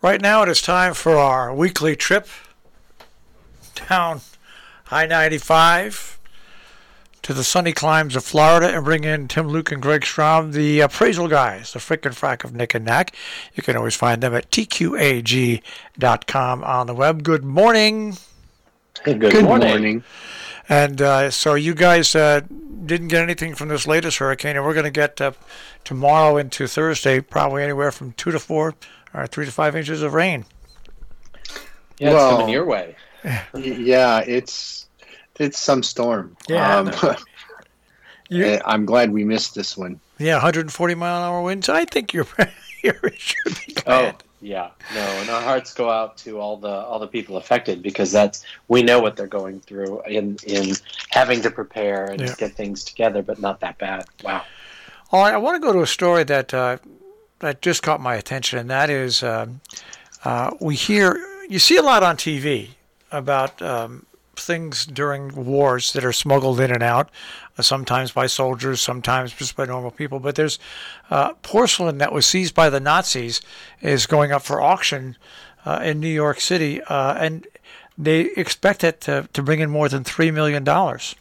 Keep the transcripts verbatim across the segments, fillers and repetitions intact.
Right now it is time for our weekly trip down I ninety-five to the sunny climes of Florida and bring in Tim, Luke, and Greg Strom, the appraisal guys, the frick and frack of Nick and Knack. You can always find them at T Q A G dot com on the web. Good morning. Hey, good, good morning. morning. And uh, so you guys uh, didn't get anything from this latest hurricane, and we're going to get uh, tomorrow into Thursday probably anywhere from two to four or three to five inches of rain. Yeah, it's well, coming your way. Yeah, it's it's some storm. Yeah, um, no. you, I'm glad we missed this one. Yeah, one hundred forty mile an hour winds. I think you're you're should be Oh, glad. yeah, no, and our hearts go out to all the all the people affected because that's we know what they're going through in in having to prepare and yeah. get things together, but not that bad. Wow. All right, I want to go to a story that uh, that just caught my attention, and that is um, uh, we hear you see a lot on T V about um, things during wars that are smuggled in and out, uh, sometimes by soldiers, sometimes just by normal people. But there's uh, porcelain that was seized by the Nazis is going up for auction uh, in New York City, uh, and they expect it to, to bring in more than three million dollars.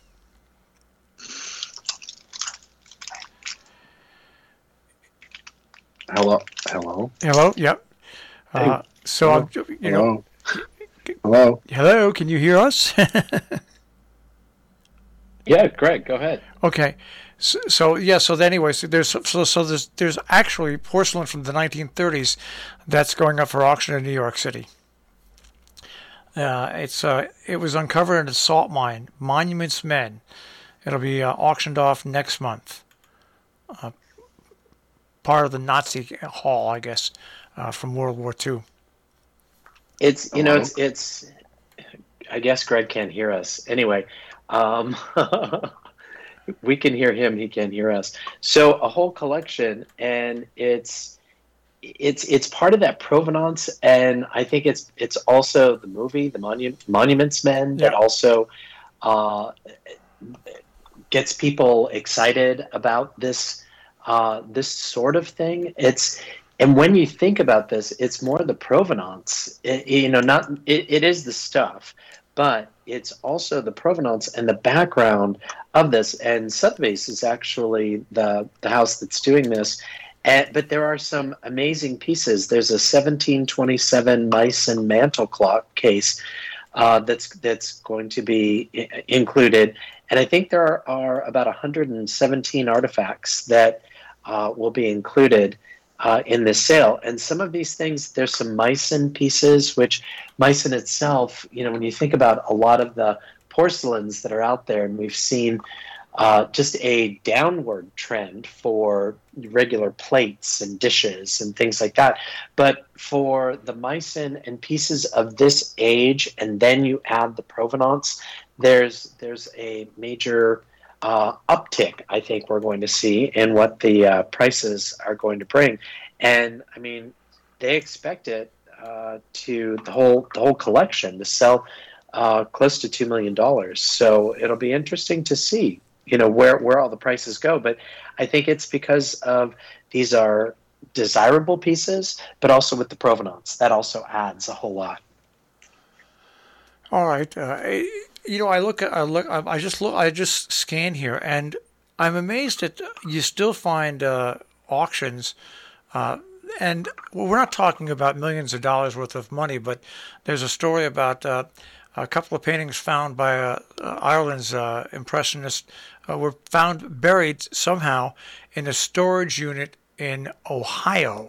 Hello? Hello? Hello? Yep. Uh, hey. So, Hello? I'm, you Hello? know... Hello? Hello, can you hear us? Yeah, Greg, go ahead. Okay. So, so yeah, so anyways, there's so so there's there's actually porcelain from the nineteen thirties that's going up for auction in New York City. Uh, it's uh, it was uncovered in a salt mine, Monuments Men. It'll be uh, auctioned off next month. Uh, part of the Nazi haul, I guess, uh, from World War Two. It's you know it's it's. I guess Greg can't hear us anyway. Um, we can hear him; he can't hear us. So a whole collection, and it's it's it's part of that provenance, and I think it's it's also the movie, the Monu- Monuments Men, that yeah. also uh, gets people excited about this uh, this sort of thing. It's And when you think about this, it's more the provenance. It, you know, not it, it is the stuff, but it's also the provenance and the background of this. And Sotheby's is actually the the house that's doing this. And, but there are some amazing pieces. There's a seventeen twenty-seven Meissen mantle clock case uh, that's that's going to be I- included. And I think there are, are about one hundred seventeen artifacts that uh, will be included Uh, in this sale. And some of these things, there's some Meissen pieces, which Meissen itself, you know, when you think about a lot of the porcelains that are out there, and we've seen uh, just a downward trend for regular plates and dishes and things like that. But for the Meissen and pieces of this age, and then you add the provenance, there's there's a major Uh, uptick, I think we're going to see in what the uh, prices are going to bring. And I mean, they expect it uh, to the whole the whole collection to sell uh, close to two million dollars. So it'll be interesting to see, you know, where where all the prices go. But I think it's because of these are desirable pieces, but also with the provenance that also adds a whole lot. All right. Uh, you know, I look at, I look, I just look, I just scan here, and I'm amazed that you still find uh, auctions, uh, and we're not talking about millions of dollars worth of money, but there's a story about uh, a couple of paintings found by uh, Ireland's uh, impressionists uh, were found buried somehow in a storage unit in Ohio,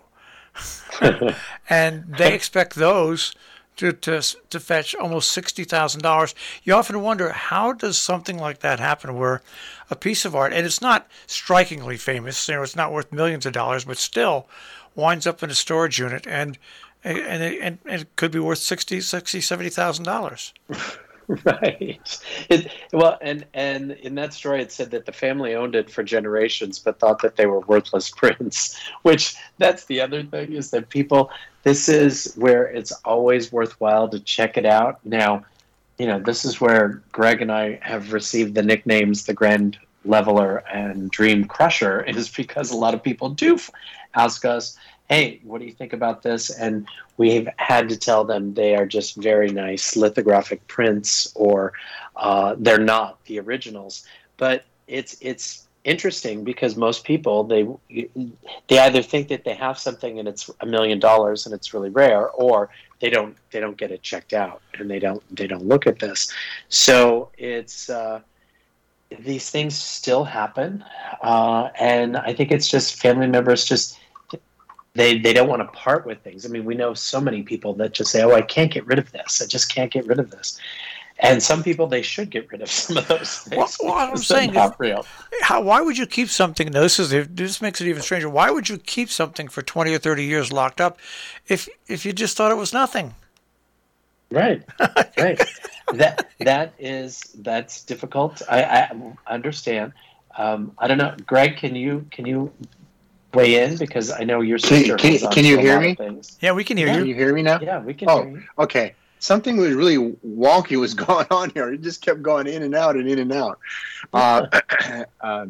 and they expect those To, to to fetch almost sixty thousand dollars. You often wonder, how does something like that happen where a piece of art, and it's not strikingly famous, you know, it's not worth millions of dollars, but still winds up in a storage unit, and and it, and, and it could be worth sixty, sixty, seventy thousand dollars. Right. It, well, and, and in that story, it said that the family owned it for generations, but thought that they were worthless prints, which that's the other thing is that people, this is where it's always worthwhile to check it out. Now, you know, this is where Greg and I have received the nicknames, the Grand Leveler and Dream Crusher, is because a lot of people do ask us, hey, what do you think about this? And we've had to tell them they are just very nice lithographic prints, or uh, they're not the originals. But it's it's interesting because most people, they they either think that they have something and it's a million dollars and it's really rare, or they don't they don't get it checked out and they don't they don't look at this. So it's uh, these things still happen, uh, and I think it's just family members just. They they don't want to part with things. I mean, we know so many people that just say, "Oh, I can't get rid of this. I just can't get rid of this." And some people, they should get rid of some of those things. Well, well I'm because saying, they're not if, real. how, why would you keep something? Now, this is this makes it even stranger. Why would you keep something for twenty or thirty years locked up, if if you just thought it was nothing? Right, right. that that is that's difficult. I, I understand. Um, I don't know, Greg. Can you can you weigh in, because I know your Can, sister. can, has on can you to a hear lot me? of things. Yeah, we can hear Yeah. Can you. you hear me now? Yeah, we can Oh, hear you. okay. Something was really wonky was going on here. It just kept going in and out and in and out. Uh, um,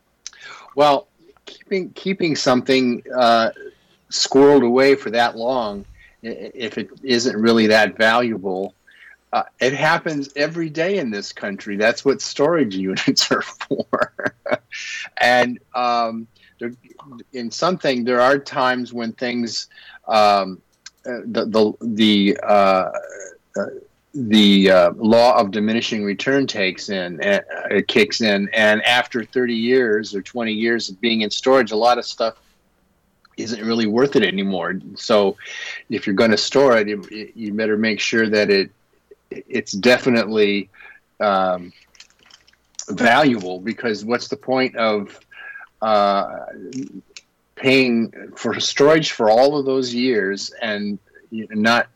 well, keeping keeping something uh, squirreled away for that long, i- if it isn't really that valuable, uh, it happens every day in this country. That's what storage units are for. And um, there, in something, there are times when things. Um, Uh, the the the uh, uh, the uh, law of diminishing return takes in, uh, it kicks in, and after thirty years or twenty years of being in storage, a lot of stuff isn't really worth it anymore. So, if you're going to store it, you, you better make sure that it it's definitely um, valuable. Because what's the point of uh, paying for storage for all of those years and not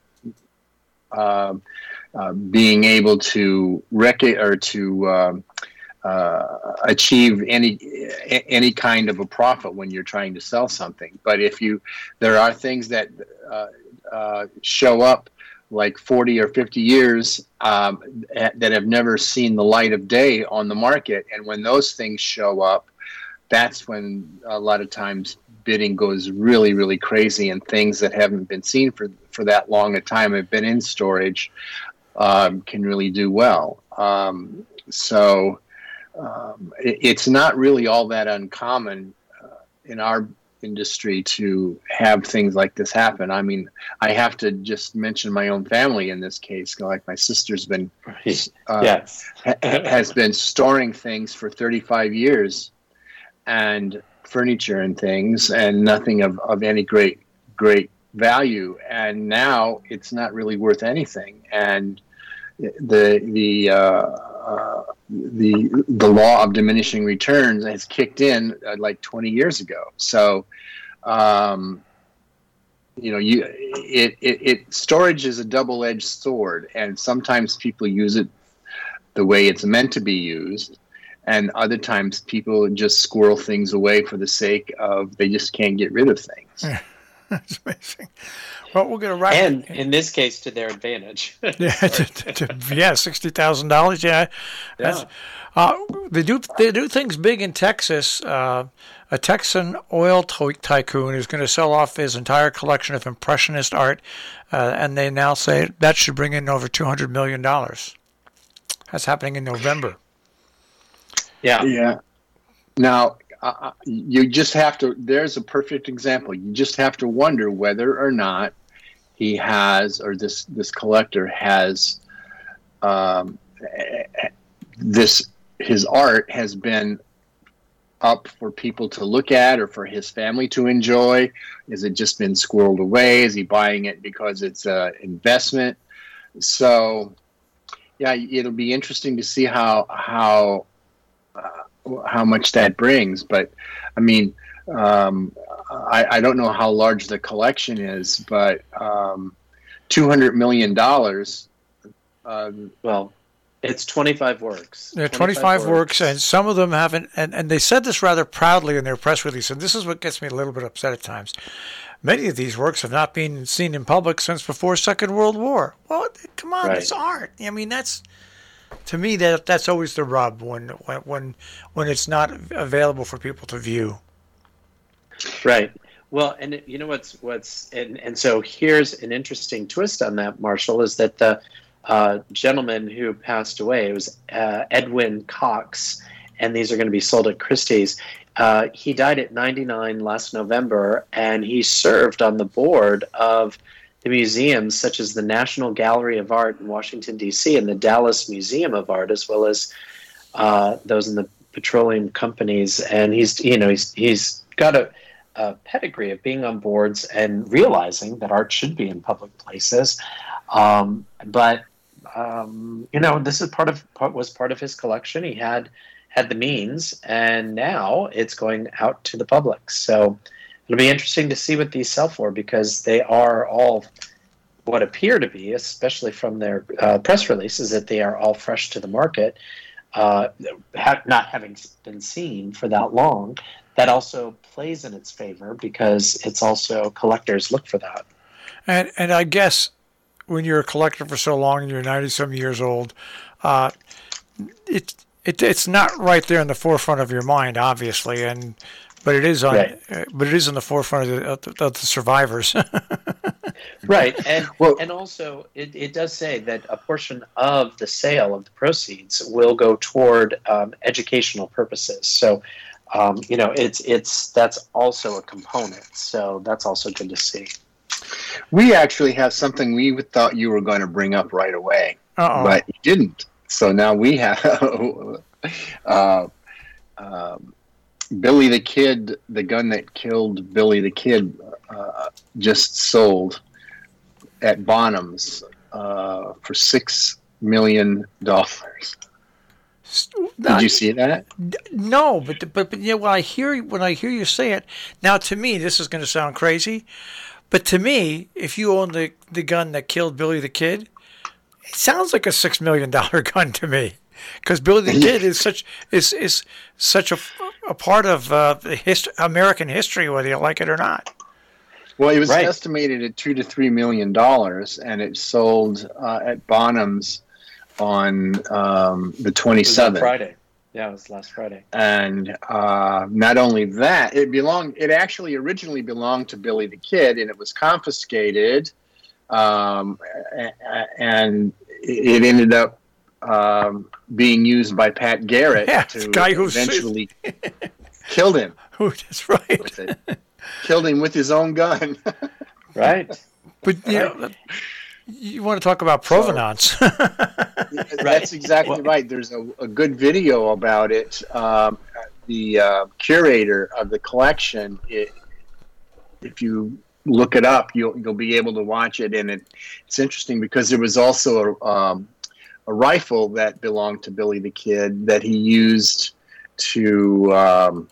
uh, uh, being able to rec- or to um, uh, achieve any any kind of a profit when you're trying to sell something. But if you, there are things that uh, uh, show up like forty or fifty years um, that have never seen the light of day on the market, and when those things show up, that's when a lot of times bidding goes really, really crazy, and things that haven't been seen for, for that long a time, have been in storage, um, can really do well. Um, so um, it, it's not really all that uncommon uh, in our industry to have things like this happen. I mean, I have to just mention my own family in this case. Like my sister's been uh, Yes. ha- has been storing things for thirty-five years, and furniture and things, and nothing of, of any great great value, and now it's not really worth anything. And the the uh, uh, the the law of diminishing returns has kicked in uh, like twenty years ago. So um, you know, you it, it it storage is a double-edged sword, and sometimes people use it the way it's meant to be used. And other times people just squirrel things away for the sake of they just can't get rid of things. That's amazing. Well, we're going to wrap. And in this case, to their advantage. Yeah, to, to, to, yeah, sixty thousand dollars. Yeah, that's, Yeah. uh, they do they do things big in Texas. Uh, a Texan oil ty- tycoon is going to sell off his entire collection of impressionist art, uh, and they now say that should bring in over two hundred million dollars. That's happening in November. Yeah. Yeah. Now, uh, you just have to, there's a perfect example. You just have to wonder whether or not he has, or this, this collector has, um, this, his art has been up for people to look at or for his family to enjoy. Has it just been squirreled away? Is he buying it because it's an investment? So, yeah, it'll be interesting to see how, how, Uh, how much that brings. But I mean, um, I, I don't know how large the collection is, but um, two hundred million dollars. Um, Well, it's twenty-five works. There are twenty-five works, and some of them haven't. And, and they said this rather proudly in their press release, and this is what gets me a little bit upset at times. Many of these works have not been seen in public since before Second World War. Well, come on, Right. it's art. I mean, that's, to me, that that's always the rub when when when when it's not available for people to view. Right. Well, and it- you know what's what's and, and so here's an interesting twist on that, Marshall, is that the uh, gentleman who passed away, it was uh, Edwin Cox, and these are going to be sold at Christie's. Uh, he died at ninety-nine last November, and he served on the board of the museums such as the National Gallery of Art in Washington, D C, and the Dallas Museum of Art, as well as uh, those in the petroleum companies. And he's, you know, he's he's got a, a pedigree of being on boards and realizing that art should be in public places. Um, but um, you know, this is part of part was part of his collection. He had had the means, and now it's going out to the public. So it'll be interesting to see what these sell for, because they are all what appear to be, especially from their uh, press releases, that they are all fresh to the market, uh, ha- not having been seen for that long. That also plays in its favor, because it's also collectors look for that. And and I guess when you're a collector for so long and you're ninety some years old, uh, it, it it's not right there in the forefront of your mind, obviously, and but it is on, Right. uh, but it is in the forefront of the, of the, of the survivors. Right, and Well- and also it, it does say that a portion of the sale of the proceeds will go toward um, educational purposes. So, um, you know, it's it's that's also a component. So that's also good to see. We actually have something we thought you were going to bring up right away, Uh-oh. but you didn't. So now we have uh, um, Billy the Kid, the gun that killed Billy the Kid, uh, just sold at Bonhams uh, for six million dollars. Did you see that? No, but but but yeah, when I hear when I hear you say it now, to me this is going to sound crazy, but to me, if you own the the gun that killed Billy the Kid, it sounds like a six million dollar gun to me, because Billy the Kid is such is is such a, a part of uh, the hist- American history, whether you like it or not. Well, it was Right. estimated at two to three million dollars, and it sold uh, at Bonhams on um, the It was on twenty-seventh. Friday. Yeah, it was last Friday. And uh, not only that, it belonged. It actually originally belonged to Billy the Kid, and it was confiscated, um, a- a- and it ended up um, being used by Pat Garrett Yeah, to the guy who's- eventually killed him. Oh, that's right. With it. Killed him with his own gun. Right. But you know, you want to talk about provenance? That's exactly right. There's a, a good video about it. Um, the uh, curator of the collection, it, if you look it up, you'll you'll be able to watch it, and it, it's interesting because there was also a, um, a rifle that belonged to Billy the Kid that he used to um,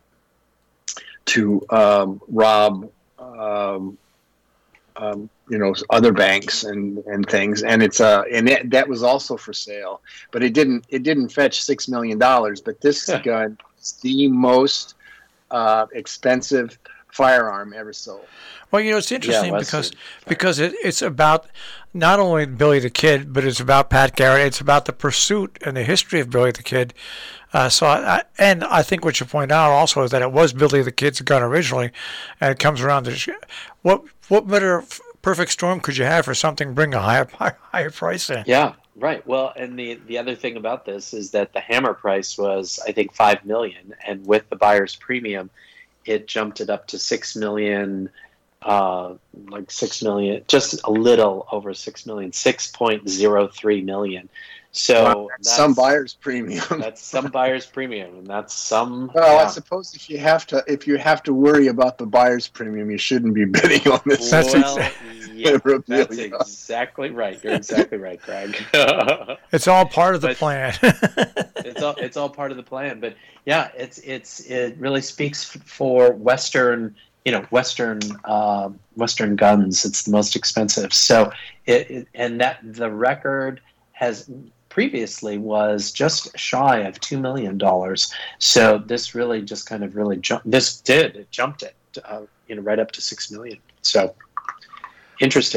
to um, rob. Um, um, you know, other banks and, and things, and it's uh and it, that was also for sale, but it didn't it didn't fetch six million dollars. But this Yeah. gun is the most uh, expensive firearm ever sold. Well, you know, it's interesting Yeah, because Western. because it, it's about not only Billy the Kid, but it's about Pat Garrett. It's about the pursuit and the history of Billy the Kid. Uh, so, I, I, and I think what you point out also is that it was Billy the Kid's gun originally, and it comes around to sh- what what better f- perfect storm could you have for something bring a higher higher price in? Yeah, right. Well, and the the other thing about this is that the hammer price was, I think, five million, and with the buyer's premium, it jumped it up to six million, uh, like six million, just a little over six million, six point zero three million. So Wow, that's that's some buyer's premium. That's some buyer's premium, and that's some. Well, I yeah. suppose if you have to if you have to worry about the buyer's premium, you shouldn't be bidding on this. That's well, exa- yeah, that's Memorabilia. exactly right. You're exactly right, Greg. It's all part of the But- plan. it's all it's all part of the plan. But yeah, it's it's it really speaks f- for Western, you know, Western uh, Western guns. It's the most expensive. So it, it and that the record has previously was just shy of two million dollars. So this really just kind of really jumped. This did it jumped it, uh, you know, right up to six million. So interesting.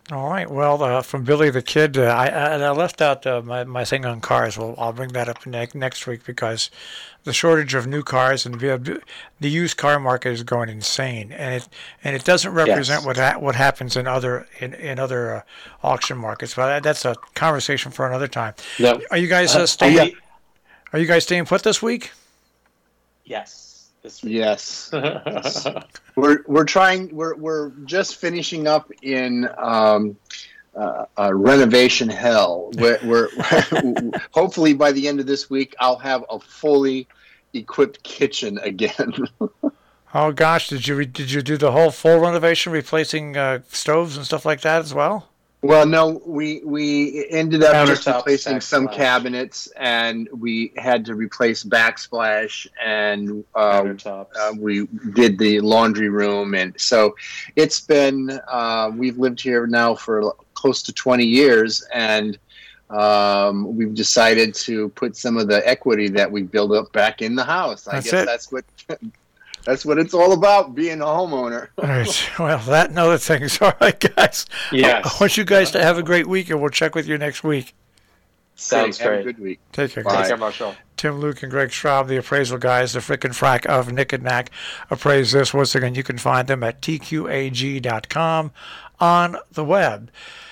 All right. Well, uh, from Billy the Kid, uh, I, I and I left out uh, my my thing on cars. Well, I'll bring that up ne- next week because the shortage of new cars and the the used car market is going insane, and it and it doesn't represent Yes. what ha- what happens in other in in other uh, auction markets. But that, that's a conversation for another time. No. Are you guys uh, Uh, staying? only- Are you guys staying put this week? yes. This week. Yes. We're we're trying. We're we're just finishing up in um, uh, uh, renovation hell. We're, we're hopefully by the end of this week, I'll have a fully equipped kitchen again. Oh gosh, did you re- did you do the whole full renovation, replacing uh, stoves and stuff like that as well? Well, no, we we ended up just Countertops, replacing some backsplash. cabinets, and we had to replace backsplash, and uh, Countertops. uh, we did the laundry room, and so it's been. Uh, we've lived here now for close to twenty years, and um, we've decided to put some of the equity that we built up back in the house. I That's guess it. that's what. That's what it's all about, being a homeowner. All right. Well, that and other things. All right, guys. Yes. I want you guys to have a great week, and we'll check with you next week. Sounds Have a great. good week. Take care, Bye. guys. Take care, Marshall. Tim, Luke, and Greg Straub, the appraisal guys, the frickin' frack of Nick and Knack, appraise this. Once again, you can find them at T Q A G dot com on the web.